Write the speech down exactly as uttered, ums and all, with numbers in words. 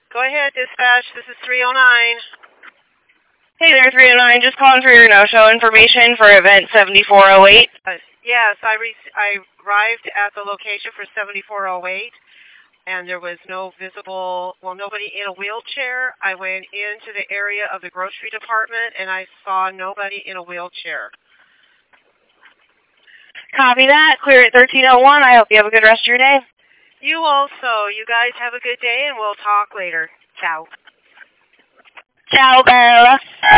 Go ahead, dispatch. This is three oh nine. Hey there, three oh nine. Just calling for your no-show information for event seventy-four oh eight. Uh, yes, I, re I arrived at the location for seventy-four oh eight, and there was no visible, well, nobody in a wheelchair. I went into the area of the grocery department, and I saw nobody in a wheelchair. Copy that. Clear at thirteen oh one. I hope you have a good rest of your day. You also. You guys have a good day, and we'll talk later. Ciao. Ciao, Bella.